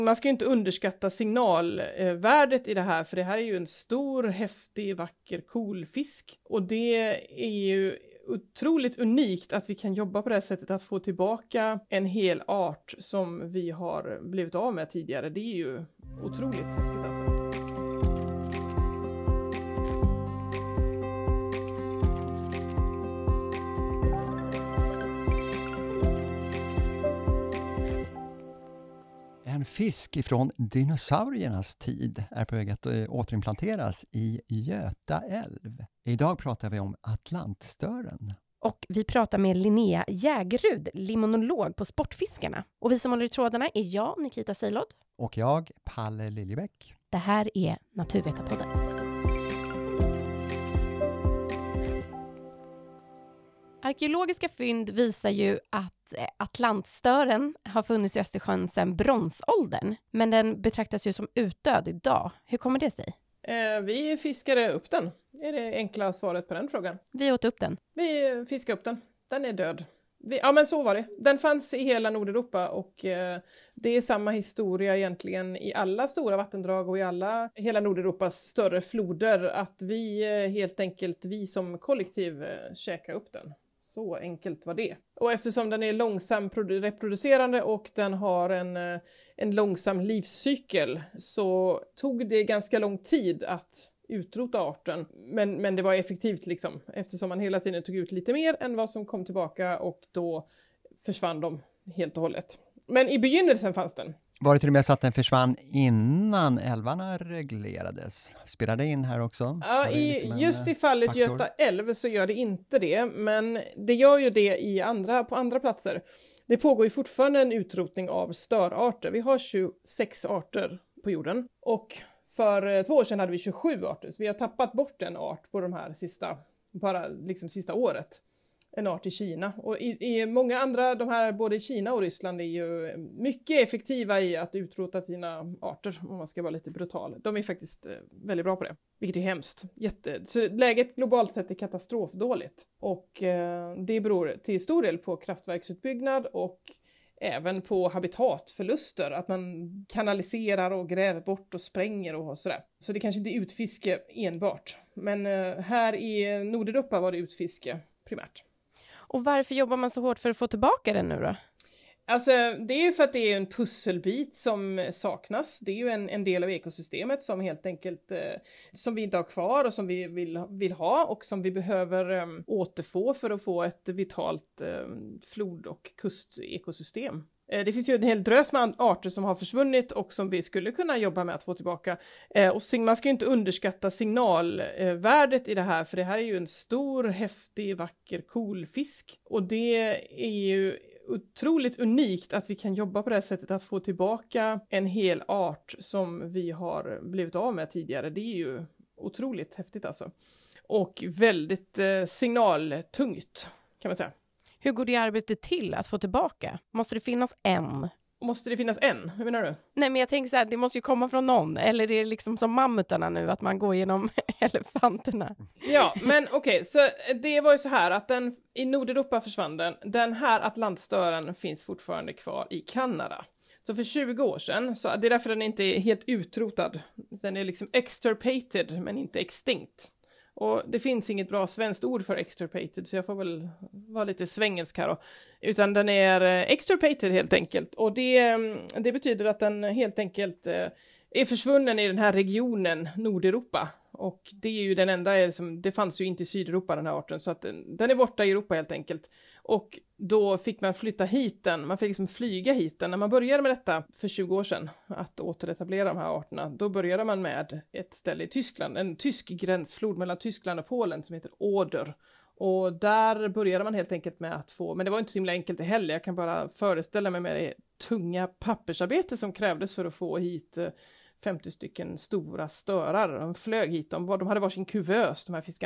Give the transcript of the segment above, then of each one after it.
Man ska ju inte underskatta signalvärdet i det här, för det här är ju en stor, häftig, vacker, cool fisk. Och det är ju otroligt unikt att vi kan jobba på det här sättet, att få tillbaka en hel art som vi har blivit av med tidigare. Det är ju otroligt häftigt alltså. En fisk ifrån dinosauriernas tid är på väg att återimplanteras i Göta älv. Idag pratar vi om atlantstören. Och vi pratar med Linnea Jägerud, limonolog på Sportfiskarna. Och vi som håller i trådarna är jag, Nikita Seilod. Och jag, Palle Liljebäck. Det här är Naturvetarpodden. Arkeologiska fynd visar ju att atlantstören har funnits i Östersjön sedan bronsåldern. Men den betraktas ju som utdöd idag. Hur kommer det sig? Vi fiskade upp den. Är det enkla svaret på den frågan? Vi åt upp den. Vi fiskade upp den. Den är död. Ja, men så var det. Den fanns i hela Nordeuropa och det är samma historia egentligen i alla stora vattendrag och i hela Nordeuropas större floder, att vi helt enkelt, vi som kollektiv käkar upp den. Så enkelt var det. Och eftersom den är långsam reproducerande och den har en långsam livscykel, så tog det ganska lång tid att utrota arten. Men det var effektivt liksom, eftersom man hela tiden tog ut lite mer än vad som kom tillbaka, och då försvann de helt och hållet. Men i begynnelsen fanns den. Var det till och med så att den försvann innan älvarna reglerades? Spelar det in här också? Ja, just i fallet faktor? Göta älv så gör det inte det, men det gör ju det på andra platser. Det pågår ju fortfarande en utrotning av störarter. Vi har 26 arter på jorden, och för 2 år sedan hade vi 27 arter, så vi har tappat bort en art på de här sista året. En art i Kina. Och i många andra, de här både i Kina och Ryssland, är ju mycket effektiva i att utrota sina arter, om man ska vara lite brutal. De är faktiskt väldigt bra på det, vilket är hemskt. Så läget globalt sett är katastrofdåligt. Och det beror till stor del på kraftverksutbyggnad och även på habitatförluster, att man kanaliserar och gräver bort och spränger och sådär. Så det kanske inte är utfiske enbart. Men här i Nordeuropa var det utfiske primärt. Och varför jobbar man så hårt för att få tillbaka den nu då? Alltså, det är ju för att det är en pusselbit som saknas. Det är ju en del av ekosystemet som helt enkelt som vi inte har kvar och som vi vill ha, och som vi behöver återfå för att få ett vitalt flod- och kustekosystem. Det finns ju en hel drös med arter som har försvunnit och som vi skulle kunna jobba med att få tillbaka. Och man ska ju inte underskatta signalvärdet i det här, för det här är ju en stor, häftig, vacker, cool fisk. Och det är ju otroligt unikt att vi kan jobba på det här sättet, att få tillbaka en hel art som vi har blivit av med tidigare. Det är ju otroligt häftigt alltså. Och väldigt signaltungt, kan man säga. Hur går det arbetet till att få tillbaka? Måste det finnas en? Måste det finnas en? Hur menar du? Nej, men jag tänker så här, det måste ju komma från någon. Eller är det liksom som mammutarna nu, att man går genom elefanterna? Ja, men okej, så det var ju så här att i Nordeuropa försvann den här atlantstören finns fortfarande kvar i Kanada. Så för 20 år sedan, så det är därför den inte är helt utrotad. Den är liksom extirpated, men inte extinct. Och det finns inget bra svenskt ord för extirpated, så jag får väl vara lite svengelsk här då. Utan den är extirpated helt enkelt. Och det betyder att den helt enkelt är försvunnen i den här regionen Nordeuropa. Och det är ju den enda, det fanns ju inte i Sydeuropa den här arten, så att den är borta i Europa helt enkelt. Och då fick man flytta hit den, man fick liksom flyga hit den. När man började med detta för 20 år sedan, att återetablera de här arterna, då började man med ett ställe i Tyskland, en tysk gränsflod mellan Tyskland och Polen som heter Oder. Och där började man helt enkelt med att få, men det var inte så himla enkelt heller, jag kan bara föreställa mig med det tunga pappersarbete som krävdes för att få hit 50 stycken stora störar. De flög hit, de hade varsin kuvös, de här fiskarna.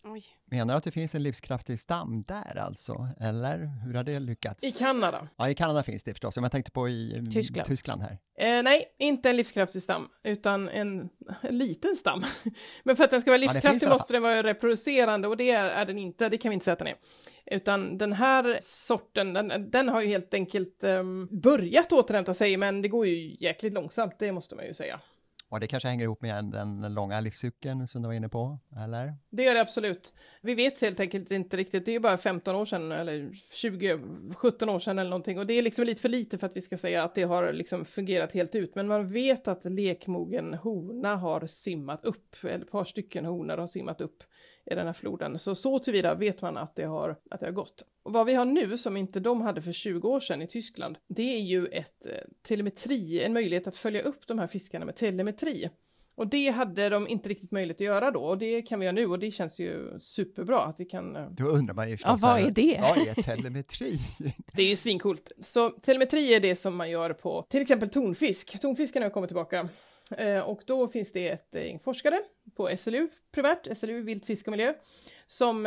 Oj. Menar du att det finns en livskraftig stam där alltså? Eller hur har det lyckats? I Kanada. Ja, i Kanada finns det förstås. Jag tänkte på i Tyskland här. Nej, inte en livskraftig stam, utan en liten stam. Men för att den ska vara livskraftig måste den vara reproducerande, och det är den inte, det kan vi inte säga att den är. Utan den här sorten, den har ju helt enkelt börjat återhämta sig, men det går ju jäkligt långsamt, det måste man ju säga. Och det kanske hänger ihop med den långa livscykeln som du var inne på, eller? Det gör det absolut. Vi vet helt enkelt inte riktigt, det är ju bara 15 år sedan eller 17 år sedan eller någonting, och det är liksom lite för lite för att vi ska säga att det har liksom fungerat helt ut, men man vet att lekmogen hona har simmat upp, eller ett par stycken honor har simmat upp i den här floden, så tillvida vet man att det har gått. Och vad vi har nu som inte de hade för 20 år sedan i Tyskland, det är ju ett telemetri, en möjlighet att följa upp de här fiskarna med telemetri. Och det hade de inte riktigt möjlighet att göra då, och det kan vi göra nu, och det känns ju superbra att vi kan... Då undrar man ju... vad är det? Vad är telemetri? Det är ju svincoolt. Så telemetri är det som man gör på till exempel tonfisk. Tonfisken har kommit tillbaka. Och då finns det ett forskare på SLU primärt, SLU Vilt fisk och miljö, som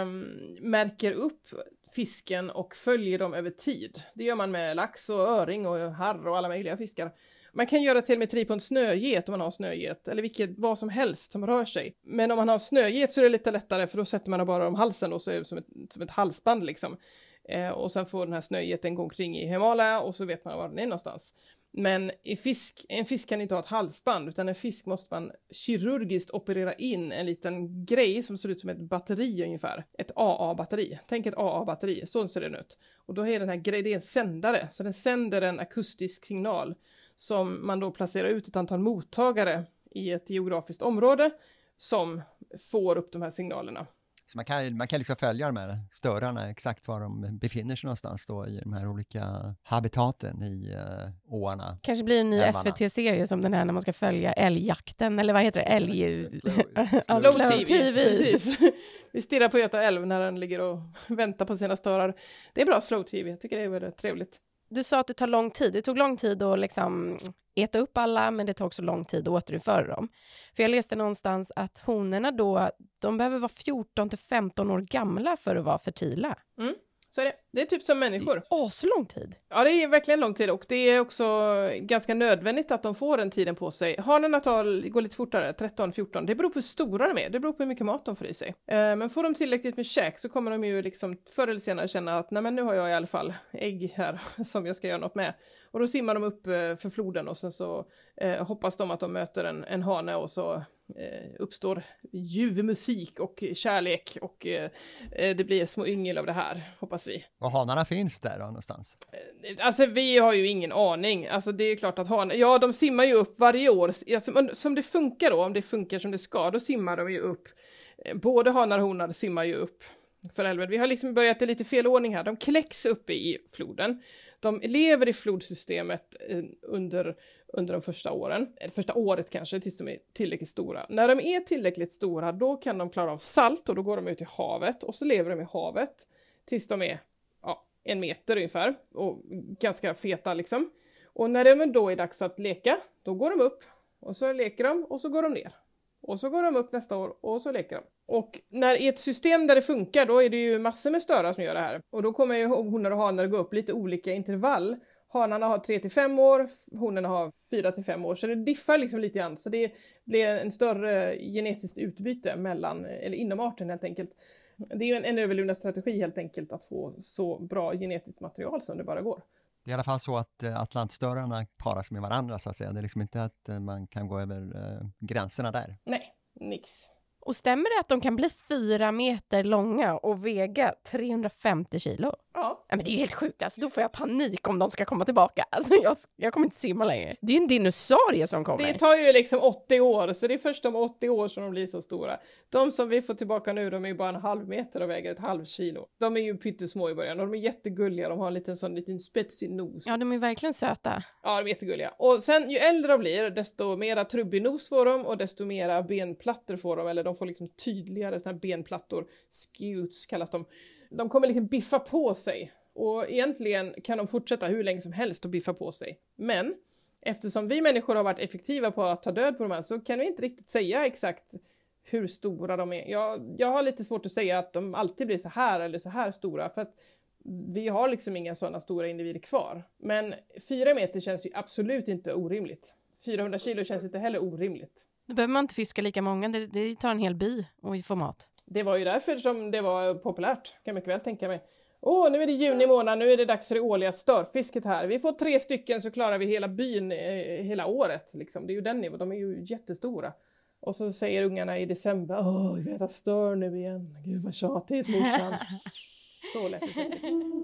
märker upp fisken och följer dem över tid. Det gör man med lax och öring och harr och alla möjliga fiskar. Man kan göra telemetri på en snöget om man har snöget, eller vad som helst som rör sig. Men om man har snöget så är det lite lättare, för då sätter man bara om halsen och så är det som ett halsband liksom. Och sen får den här snögeten gå omkring i Himalaya och så vet man var den är någonstans. Men en fisk kan inte ha ett halsband, utan en fisk måste man kirurgiskt operera in en liten grej som ser ut som ett batteri ungefär. Ett AA-batteri. Tänk ett AA-batteri, så ser det ut. Och då är den här grejen, det är en sändare, så den sänder en akustisk signal som man då placerar ut ett antal mottagare i ett geografiskt område som får upp de här signalerna. Så man kan liksom följa de här störarna exakt var de befinner sig någonstans då i de här olika habitaten i åarna. Kanske blir en ny SVT-serie som den här när man ska följa älgjakten, eller vad heter det? Slow TV. Precis. Vi stirrar på Göta älv när den ligger och väntar på sina störar. Det är bra slow TV, jag tycker det är väldigt trevligt. Du sa att det tar lång tid. Det tog lång tid att liksom äta upp alla, men det tar också lång tid att återinföra dem. För jag läste någonstans att honorna då, de behöver vara 14-15 år gamla för att vara fertila. Mm, så är det. Det är typ som människor. Det är så lång tid. Ja, det är verkligen lång tid, och det är också ganska nödvändigt att de får den tiden på sig. Hanarna går lite fortare, 13-14. Det beror på hur stora de är, det beror på hur mycket mat de får i sig. Men får de tillräckligt med käk så kommer de ju liksom förr eller senare känna att nej, men nu har jag i alla fall ägg här som jag ska göra något med. Och då simmar de upp för floden, och sen så hoppas de att de möter en hane, och så uppstår ljuv musik och kärlek, och det blir små yngel av det här, hoppas vi. Och hanarna finns där då någonstans? Alltså vi har ju ingen aning. Alltså det är klart att de simmar ju upp varje år. Alltså, som det funkar då, om det funkar som det ska, då simmar de ju upp. Både hanar och honor simmar ju upp för älven. Vi har liksom börjat i lite fel ordning här. De kläcks uppe i floden. De lever i flodsystemet under de första åren. Första året kanske, tills de är tillräckligt stora. När de är tillräckligt stora, då kan de klara av salt, och då går de ut i havet. Och så lever de i havet tills de är 1 meter ungefär. Och ganska feta liksom. Och när det då är dags att leka, då går de upp. Och så leker de, och så går de ner. Och så går de upp nästa år, och så leker de. Och när i ett system där det funkar, då är det ju massor med störar som gör det här. Och då kommer ju honor och hanar gå upp lite olika intervall. Hanarna har 3-5 år, honorna har 4-5 år. Så det diffar liksom lite grann. Så det blir en större genetiskt utbyte inom arten helt enkelt. Det är ju en överlevnadsstrategi helt enkelt, att få så bra genetiskt material som det bara går. Det är i alla fall så att atlantstörarna paras med varandra så att säga. Det är liksom inte att man kan gå över gränserna där. Nej, nix. Och stämmer det att de kan bli 4 meter långa och väga 350 kilo? Ja. Men det är ju helt sjukt. Alltså, då får jag panik om de ska komma tillbaka. Alltså, jag kommer inte simma längre. Det är ju en dinosaurie som kommer. Det tar ju liksom 80 år, så det är först om 80 år som de blir så stora. De som vi får tillbaka nu, de är ju bara 1/2 meter och väger 1/2 kilo. De är ju pyttesmå i början, och de är jättegulliga. De har en liten spetsig nos. Ja, de är verkligen söta. Ja, de är jättegulliga. Och sen ju äldre de blir, desto mera trubbig nos får de, och desto mera benplattor får de. Eller de får liksom tydligare såna här benplattor. Scutes kallas de. De kommer liksom biffa på sig. Och egentligen kan de fortsätta hur länge som helst att biffa på sig. Men eftersom vi människor har varit effektiva på att ta död på de här, så kan vi inte riktigt säga exakt hur stora de är. Jag har lite svårt att säga att de alltid blir så här eller så här stora, för att vi har liksom inga sådana stora individer kvar. Men 4 meter känns ju absolut inte orimligt. 400 kilo känns inte heller orimligt. Då behöver man inte fiska lika många, det tar en hel by och få mat. Det var ju därför som det var populärt, kan jag mycket väl tänka mig. Nu är det juni månad, nu är det dags för det årliga störfisket här. Vi får 3 stycken så klarar vi hela byn hela året. Liksom. Det är ju den nivån, de är ju jättestora. Och så säger ungarna i december, vi vet att stör nu igen. Gud vad tjatigt, morsan. Så lätt det säkert.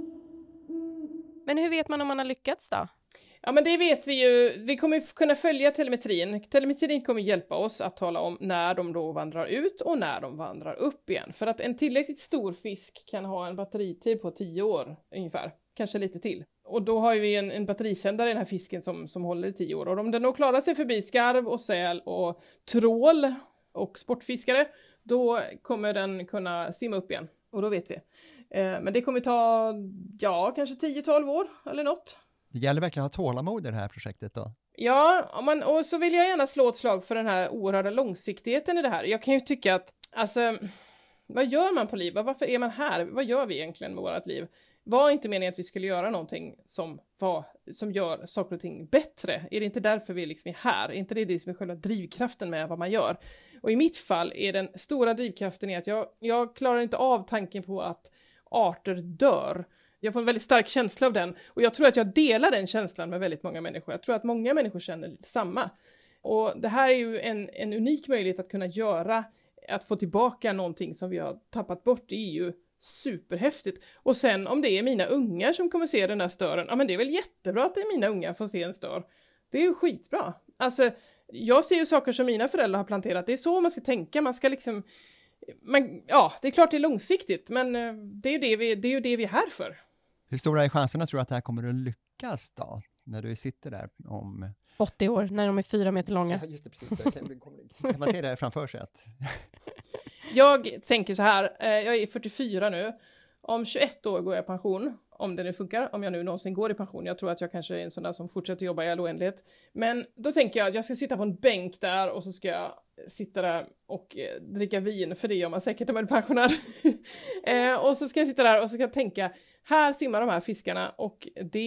Men hur vet man om man har lyckats då? Ja, men det vet vi ju. Vi kommer kunna följa telemetrin. Telemetrin kommer hjälpa oss att tala om när de då vandrar ut och när de vandrar upp igen. För att en tillräckligt stor fisk kan ha en batteritid på 10 år ungefär. Kanske lite till. Och då har vi en batterisändare i den här fisken som håller i 10 år. Och om den då klarar sig förbi skarv och säl och trål och sportfiskare, då kommer den kunna simma upp igen. Och då vet vi. Men det kommer ta, kanske 10-12 år eller något. Det gäller verkligen att ha tålamod i det här projektet då. Ja, och så vill jag gärna slå ett slag för den här oerhörda långsiktigheten i det här. Jag kan ju tycka att, vad gör man på liv? Varför är man här? Vad gör vi egentligen med vårt liv? Var inte meningen att vi skulle göra någonting som gör saker och ting bättre? Är det inte därför vi liksom är här? Är inte det som är själva drivkraften med vad man gör? Och i mitt fall är den stora drivkraften är att jag klarar inte av tanken på att arter dör. Jag får en väldigt stark känsla av den. Och jag tror att jag delar den känslan med väldigt många människor. Jag tror att många människor känner samma. Och det här är ju en unik möjlighet att kunna att få tillbaka någonting som vi har tappat bort. Det är ju superhäftigt. Och sen om det är mina ungar som kommer se den här stören, men det är väl jättebra att det är mina ungar får se en stör. Det är ju skitbra. Alltså, jag ser ju saker som mina föräldrar har planterat. Det är så man ska tänka. Man ska liksom... det är klart det är långsiktigt, men det är ju det vi är här för. Hur stora är chanserna tror du att det här kommer att lyckas då? När du sitter där om... 80 år, när de är 4 meter långa. Ja, just det, precis. Kan man se det här framför sig? Jag tänker så här, jag är 44 nu. Om 21 år går jag i pension, om det nu funkar, om jag nu någonsin går i pension. Jag tror att jag kanske är en sån där som fortsätter jobba i all oändlighet. Men då tänker jag att jag ska sitta på en bänk där och så ska jag sitta där och dricka vin, för det gör man säkert när man är pensionär. Och så ska jag sitta där och så ska jag tänka, här simmar de här fiskarna och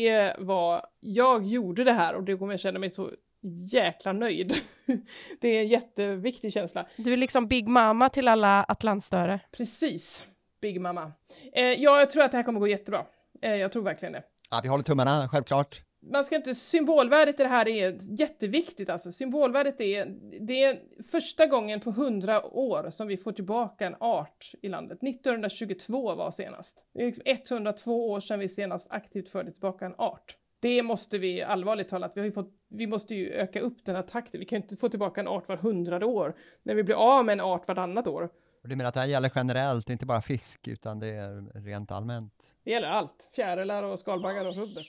jag gjorde det här och det kommer jag känna mig så jäkla nöjd. Det är en jätteviktig känsla. Du är liksom Big Mama till alla atlantstörare. Precis, Big Mama. Jag tror att det här kommer gå jättebra. Jag tror verkligen det. Ja, vi håller tummarna, självklart. Man ska inte, symbolvärdet i det här är jätteviktigt alltså. Symbolvärdet det är första gången på 100 år som vi får tillbaka en art i landet. 1922 var senast. Det är liksom 102 år sedan vi senast aktivt förde tillbaka en art. Det måste vi allvarligt talat, vi måste ju öka upp den här takten. Vi kan ju inte få tillbaka en art var 100 år när vi blir av med en art vartannat år. Och du menar att det här gäller generellt, inte bara fisk utan det är rent allmänt? Det gäller allt, fjärilar och skalbaggar och rubbet.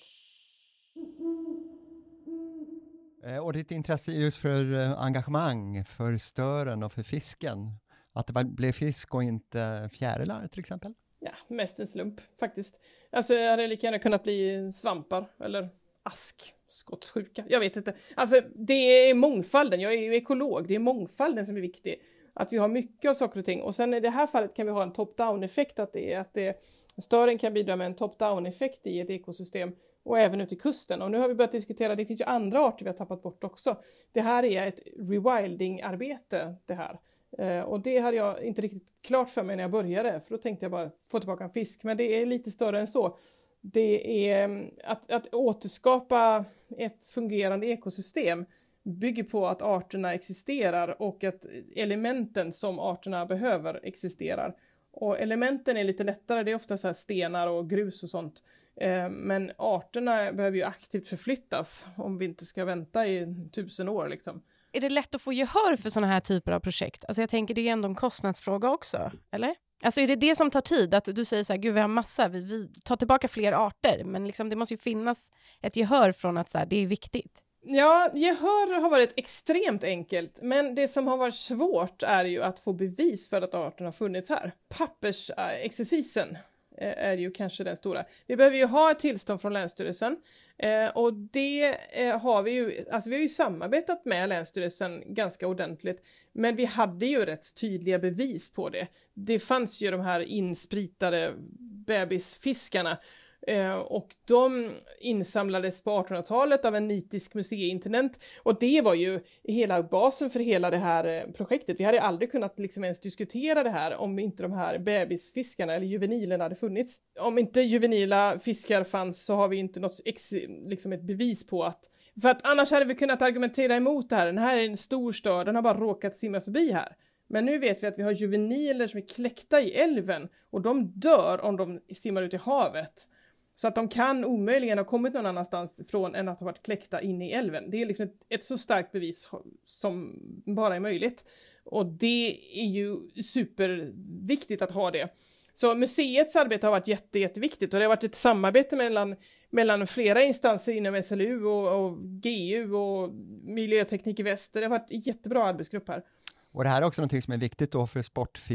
Och ditt intresse just för engagemang, för stören och för fisken. Att det blev fisk och inte fjärilar till exempel? Ja, mest en slump faktiskt. Alltså jag hade lika gärna kunnat bli svampar eller ask, skottssjuka. Jag vet inte. Alltså det är mångfalden, jag är ju ekolog, det är mångfalden som är viktig. Att vi har mycket av saker och ting. Och sen i det här fallet kan vi ha en top-down-effekt. Att stören kan bidra med en top-down-effekt i ett ekosystem. Och även ute i kusten. Och nu har vi börjat diskutera, det finns ju andra arter vi har tappat bort också. Det här är ett rewilding-arbete det här. Och det hade jag inte riktigt klart för mig när jag började. För då tänkte jag bara få tillbaka en fisk. Men det är lite större än så. Det är att återskapa ett fungerande ekosystem bygger på att arterna existerar och att elementen som arterna behöver existerar. Och elementen är lite lättare, det är ofta så här stenar och grus och sånt. Men arterna behöver ju aktivt förflyttas om vi inte ska vänta i 1000 år liksom. Är det lätt att få gehör för såna här typer av projekt? Alltså jag tänker det är ändå en kostnadsfråga också, eller? Alltså är det som tar tid? Att du säger så här, gud vi har massa, vi tar tillbaka fler arter. Men liksom, det måste ju finnas ett gehör från att så här, det är viktigt. Ja, gehör har varit extremt enkelt, men det som har varit svårt är ju att få bevis för att arten har funnits här. Pappersexercisen är ju kanske den stora. Vi behöver ju ha ett tillstånd från Länsstyrelsen och det har vi ju, alltså vi har ju samarbetat med Länsstyrelsen ganska ordentligt, men vi hade ju rätt tydliga bevis på det. Det fanns ju de här inspritade bebisfiskarna och de insamlades på 1800-talet av en nitisk museiintendent och det var ju hela basen för hela det här projektet. Vi hade aldrig kunnat liksom ens diskutera det här om inte de här bebisfiskarna eller juvenilerna hade funnits. Om inte juvenila fiskar fanns så har vi inte något liksom ett bevis på att, för att annars hade vi kunnat argumentera emot det här. Den här är en stor stör, den har bara råkat simma förbi här. Men nu vet vi att vi har juveniler som är kläckta i älven och de dör om de simmar ut i havet. Så att de kan omöjligen ha kommit någon annanstans från än att ha varit kläckta inne i älven. Det är liksom ett så starkt bevis som bara är möjligt. Och det är ju superviktigt att ha det. Så museets arbete har varit jätteviktigt och det har varit ett samarbete mellan flera instanser inom SLU och GU och Miljöteknik i Väster. Det har varit en jättebra arbetsgrupp här. Och det här är också någonting som är viktigt då för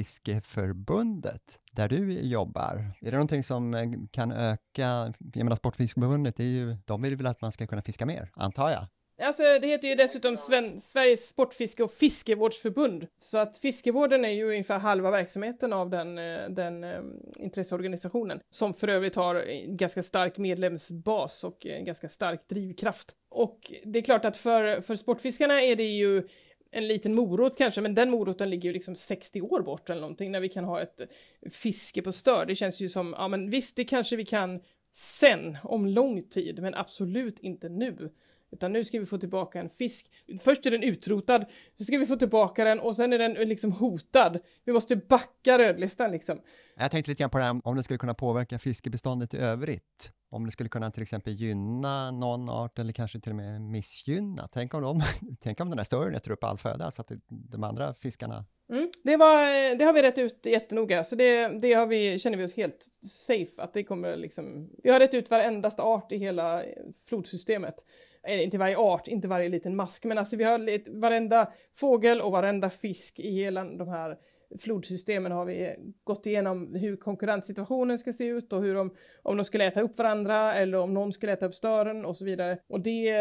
Sportfiskeförbundet där du jobbar. Är det någonting som kan öka, jag menar Sportfiskeförbundet de vill väl att man ska kunna fiska mer, antar jag? Alltså det heter ju dessutom Sveriges Sportfiske- och Fiskevårdsförbund. Så att fiskevården är ju ungefär halva verksamheten av den intresseorganisationen. Som för övrigt har en ganska stark medlemsbas och en ganska stark drivkraft. Och det är klart att för sportfiskarna är det ju en liten morot kanske, men den moroten ligger ju liksom 60 år bort eller någonting när vi kan ha ett fiske på stör. Det känns ju som, ja men visst det kanske vi kan sen om lång tid, men absolut inte nu. Utan nu ska vi få tillbaka en fisk. Först är den utrotad, så ska vi få tillbaka den och sen är den liksom hotad. Vi måste backa rödlistan liksom. Jag tänkte lite grann på det här om det skulle kunna påverka fiskebeståndet i övrigt. Om det skulle kunna till exempel gynna någon art eller kanske till och med missgynna. Tänk om den här stören äter upp all föda så att de andra fiskarna... Det har vi rätt ut jättenoga, så det känner vi oss helt safe att det kommer liksom, vi har rätt ut varendaste art i hela flodsystemet. Inte varje art, inte varje liten mask, men alltså vi har varenda fågel och varenda fisk i hela de här flodsystemen har vi gått igenom hur konkurrenssituationen ska se ut och hur om de skulle äta upp varandra eller om någon skulle äta upp stören och så vidare. Och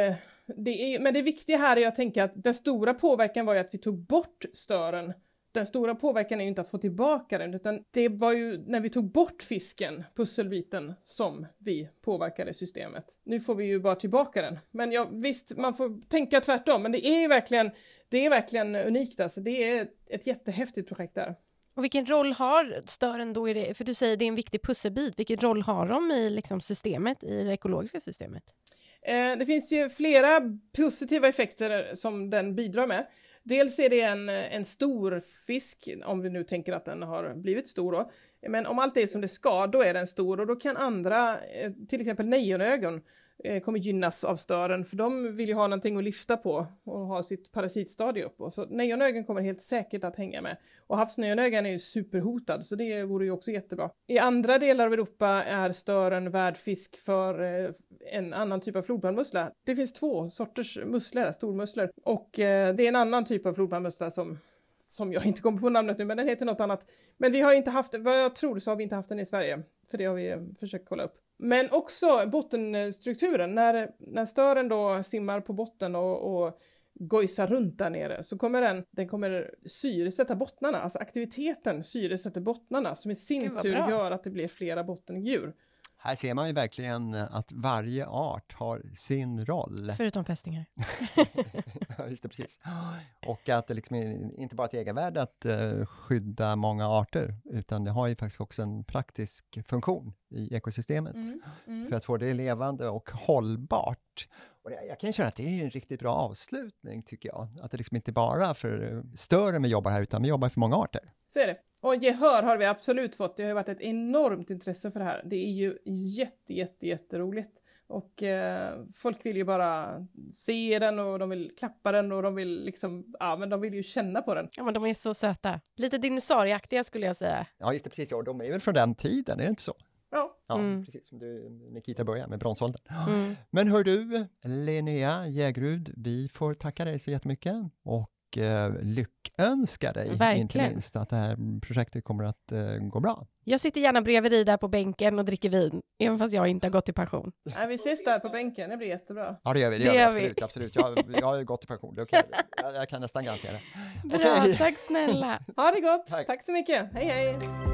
men det viktiga här är att tänka att den stora påverkan var ju att vi tog bort stören. Den stora påverkan är ju inte att få tillbaka den, utan det var ju när vi tog bort fisken, pusselbiten, som vi påverkade systemet. Nu får vi ju bara tillbaka den. Men ja, visst, man får tänka tvärtom, men det är verkligen unikt alltså. Det är ett jättehäftigt projekt där. Och vilken roll har stören då i det? För du säger det är en viktig pusselbit. Vilken roll har de i liksom systemet, i det ekologiska systemet? Det finns ju flera positiva effekter som den bidrar med. Dels är det en stor fisk, om vi nu tänker att den har blivit stor då. Men om allt är som det ska, då är den stor och då kan andra, till exempel nejonögon, kommer gynnas av stören, för de vill ju ha någonting att lyfta på och ha sitt parasitstadie upp på. Så nejonögon kommer helt säkert att hänga med. Och havsnejonögon är ju superhotad, så det vore ju också jättebra. I andra delar av Europa är stören värdfisk för en annan typ av flodblandmussla. Det finns 2 sorters musslor, stormusslor. Och det är en annan typ av flodblandmussla som jag inte kommer på namnet nu, men den heter något annat. Men vi har inte haft, vad jag tror så har vi inte haft den i Sverige. För det har vi försökt kolla upp. Men också bottenstrukturen. När stören då simmar på botten och gojsar runt där nere, så kommer den kommer syresätta bottnarna. Alltså aktiviteten syresätter bottnarna, som i sin tur gör att det blir flera bottendjur. Här ser man ju verkligen att varje art har sin roll. Förutom fästingar. Ja, just det, precis. Och att det liksom inte bara ett egenvärde att skydda många arter, utan det har ju faktiskt också en praktisk funktion i ekosystemet. För att få det levande och hållbart. Och jag kan köra att det är en riktigt bra avslutning, tycker jag. Att det liksom inte bara för stören vi jobbar här, utan vi jobbar för många arter. Så är det. Och gehör har vi absolut fått. Det har varit ett enormt intresse för det här. Det är ju jätteroligt. Och folk vill ju bara se den och de vill klappa den och de vill liksom, ja men de vill ju känna på den. Ja men de är så söta. Lite dinosaurieaktiga skulle jag säga. Ja just det, precis. Och de är väl från den tiden, är det inte så? Ja. Precis som Nikita började med bronsåldern. Men hör du, Linnea Jägerud, vi får tacka dig så jättemycket. Och lyckönska dig, Verkligen. inte minst, att det här projektet kommer att gå bra. Jag sitter gärna bredvid dig där på bänken och dricker vin, även fast jag inte har gått i pension. Nej, vi ses där på bänken, det blir jättebra. Ja, det gör vi. Det gör vi. Absolut. Jag har ju gått i pension, det är okej. Jag kan nästan garantera det. Bra, tack snälla. Ha det gott, Tack. tack så mycket. Hej hej.